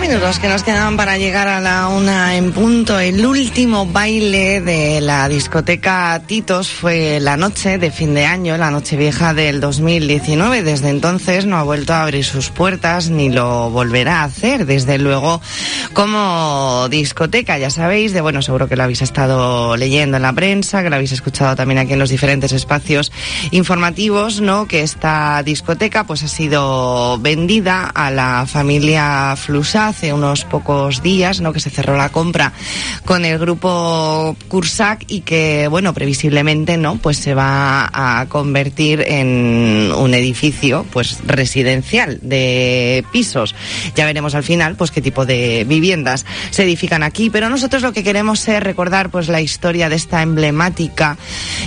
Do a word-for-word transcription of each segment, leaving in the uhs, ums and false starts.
minutos que nos quedaban para llegar a la una en punto. El último baile de la discoteca Titos fue la noche de fin de año, la noche vieja del dos mil diecinueve. Desde entonces no ha vuelto a abrir sus puertas ni lo volverá a hacer, desde luego, como discoteca. Ya sabéis, de bueno, seguro que lo habéis estado leyendo en la prensa, que lo habéis escuchado también aquí en los diferentes espacios informativos, ¿no? Que esta discoteca pues ha sido vendida a la familia Flusá hace unos pocos días, ¿no? Que se cerró la compra con el grupo Cursac y que, bueno, previsiblemente, ¿no? Pues se va a convertir en un edificio, pues, residencial de pisos. Ya veremos al final, pues, qué tipo de viviendas se edifican aquí, pero nosotros lo que queremos es recordar, pues, la historia de esta emblemática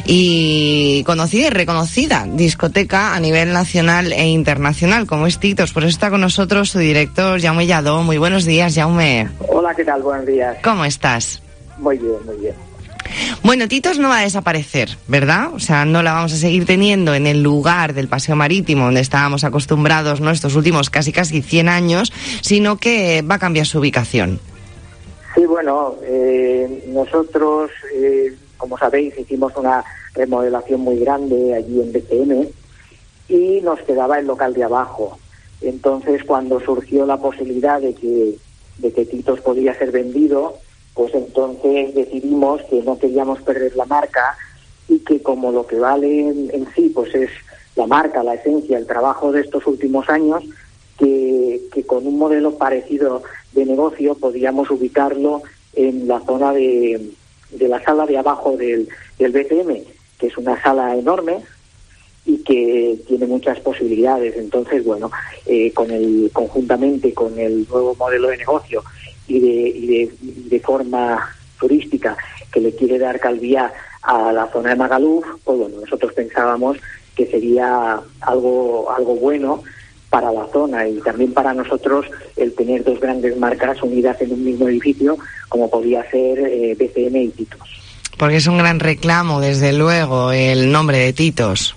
y conocida y reconocida discoteca a nivel nacional e internacional, como es Titos. Por eso está con nosotros su director, Jaume Lladó. Muy buenos días, Jaume. Hola, ¿qué tal? Buenos días. ¿Cómo estás? Muy bien, muy bien. Bueno, Titos no va a desaparecer, ¿verdad? O sea, no la vamos a seguir teniendo en el lugar del Paseo Marítimo donde estábamos acostumbrados, ¿no? Estos últimos casi casi cien años, sino que va a cambiar su ubicación. Sí, bueno, eh, nosotros, eh, como sabéis, hicimos una remodelación muy grande allí en B C M y nos quedaba el local de abajo. Entonces, cuando surgió la posibilidad de que, de que Titos podía ser vendido, pues entonces decidimos que no queríamos perder la marca y que como lo que vale en, en sí pues es la marca, la esencia, el trabajo de estos últimos años, que, que con un modelo parecido de negocio podíamos ubicarlo en la zona de, de la sala de abajo del, del B C M, que es una sala enorme y que tiene muchas posibilidades. Entonces, bueno, eh, con el conjuntamente con el nuevo modelo de negocio y de, y de, de forma turística que le quiere dar Calviá a la zona de Magaluf, pues bueno, nosotros pensábamos que sería algo algo bueno para la zona y también para nosotros el tener dos grandes marcas unidas en un mismo edificio, como podía ser eh, B C M y Titos. Porque es un gran reclamo, desde luego, el nombre de Titos.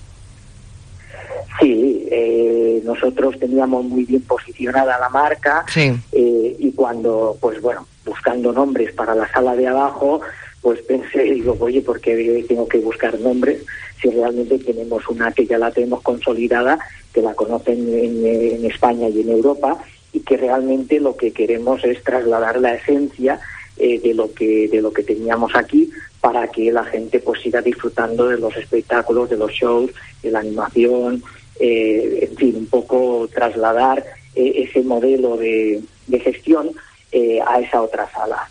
Sí, eh, nosotros teníamos muy bien posicionada la marca, sí. eh, y cuando, pues bueno, buscando nombres para la sala de abajo, pues pensé, digo, oye, ¿por qué tengo que buscar nombres si realmente tenemos una que ya la tenemos consolidada, que la conocen en, en España y en Europa, y que realmente lo que queremos es trasladar la esencia eh, de lo que de lo que teníamos aquí, para que la gente pues siga disfrutando de los espectáculos, de los shows, de la animación, eh, en fin, un poco trasladar eh, ese modelo de, de gestión eh, a esa otra sala.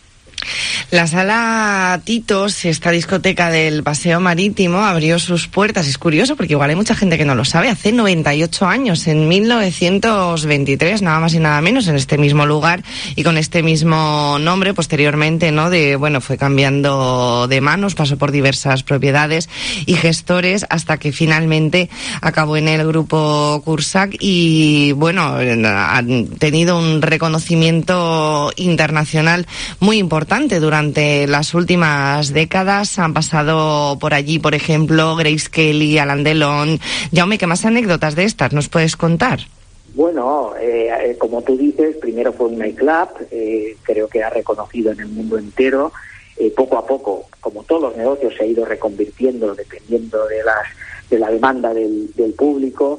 La sala Titos, esta discoteca del Paseo Marítimo, abrió sus puertas. Es curioso porque igual hay mucha gente que no lo sabe. Hace noventa y ocho años, en mil novecientos veintitrés, nada más y nada menos, en este mismo lugar y con este mismo nombre. Posteriormente, ¿no? De bueno, fue cambiando de manos, pasó por diversas propiedades y gestores hasta que finalmente acabó en el grupo Cursac y bueno, han tenido un reconocimiento internacional muy importante durante Durante las últimas décadas. Han pasado por allí, por ejemplo, Grace Kelly, Alain Delon. Jaume, ¿qué más anécdotas de estas nos puedes contar? Bueno, eh, eh, como tú dices, primero fue un nightclub, eh, creo que ha reconocido en el mundo entero. Eh, poco a poco, como todos los negocios, se ha ido reconvirtiendo dependiendo de las de la demanda del, del público.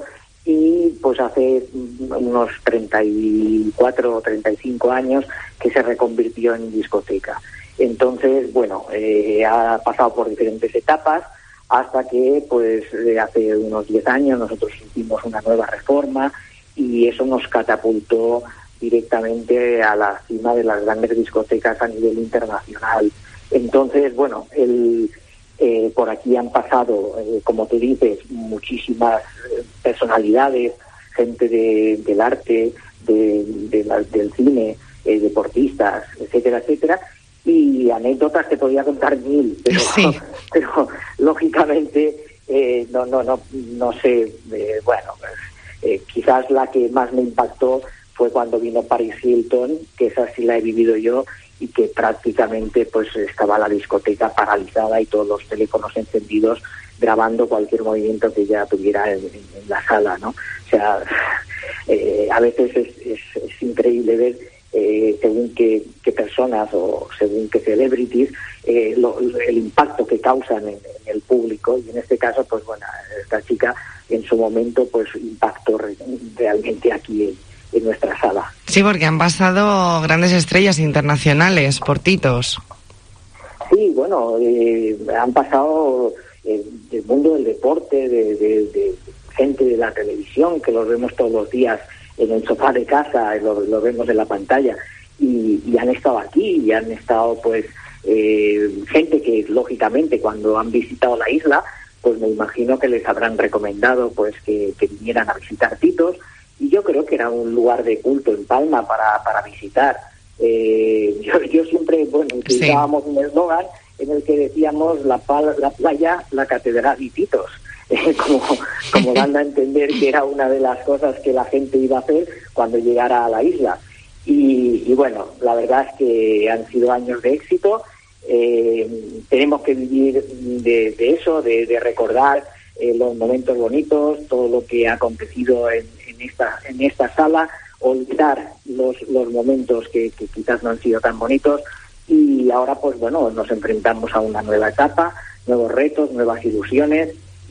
Y pues hace unos treinta y cuatro o treinta y cinco años que se reconvirtió en discoteca. Entonces, bueno, eh, ha pasado por diferentes etapas hasta que, pues, eh, hace unos diez años nosotros hicimos una nueva reforma y eso nos catapultó directamente a la cima de las grandes discotecas a nivel internacional. Entonces, bueno, el, eh, por aquí han pasado, eh, como tú dices, muchísimas eh, personalidades, gente de, del arte, de, de la, del cine, eh, deportistas, etcétera, etcétera. Y anécdotas te podía contar mil, pero, sí. pero lógicamente eh, no no no no sé, eh, bueno, eh, quizás la que más me impactó fue cuando vino Paris Hilton, que esa sí la he vivido yo, y que prácticamente pues estaba la discoteca paralizada y todos los teléfonos encendidos grabando cualquier movimiento que ella tuviera en, en, en la sala, ¿no? O sea, eh, a veces es, es, es increíble ver eh, según qué, qué personas o según qué celebrities, eh, lo, el impacto que causan en, en el público, y en este caso, pues bueno, esta chica en su momento pues impactó re, realmente aquí en, en nuestra sala. Sí, porque han pasado grandes estrellas internacionales por Titos. Sí, bueno, eh, han pasado eh, del mundo del deporte, de, de, de gente de la televisión, que los vemos todos los días en el sofá de casa, lo, lo vemos en la pantalla, y, y han estado aquí, y han estado pues eh, gente que lógicamente cuando han visitado la isla, pues me imagino que les habrán recomendado pues que, que vinieran a visitar Titos, y yo creo que era un lugar de culto en Palma para, para visitar. Eh, yo, yo siempre, bueno, utilizábamos sí. un eslogan en el que decíamos la, pal, la playa, la catedral y Titos, eh, como, como dando a entender que era una de las cosas que la gente iba a hacer cuando llegara a la isla. Y, y bueno, la verdad es que han sido años de éxito. Eh, tenemos que vivir de, de eso, de, de recordar eh, los momentos bonitos, todo lo que ha acontecido en, en esta en esta sala, olvidar los los momentos que, que quizás no han sido tan bonitos, y ahora pues bueno, nos enfrentamos a una nueva etapa, nuevos retos, nuevas ilusiones,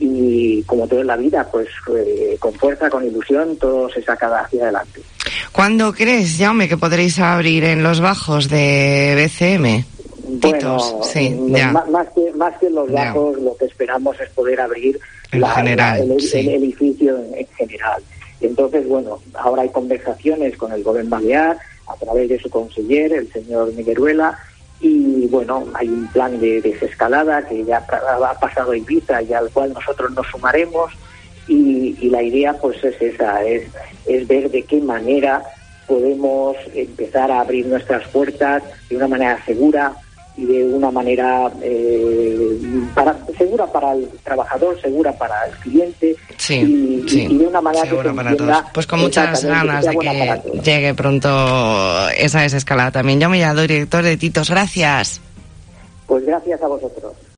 y como todo en la vida, pues eh, con fuerza, con ilusión, todo se saca hacia adelante. ¿Cuándo crees, Jaume, que podréis abrir en los bajos de B C M? Titos, bueno, sí, no, ya. Más, más que más que los bajos, ya. Lo que esperamos es poder abrir en la, general, la, el, sí. el edificio en, en general. Entonces, bueno, ahora hay conversaciones con el Gobierno Balear a través de su conseller, el señor Migueruela, y bueno, hay un plan de desescalada que ya ha pasado a Ibiza y al cual nosotros nos sumaremos, y, y la idea pues es esa, es, es ver de qué manera podemos empezar a abrir nuestras puertas de una manera segura y de una manera eh, para, segura para el trabajador, segura para el cliente, sí, y, sí, y de una manera segura que para entienda, todos. Pues con muchas ganas de que llegue pronto esa desescalada también. Yo me llamo director de Titos, gracias. Pues gracias a vosotros.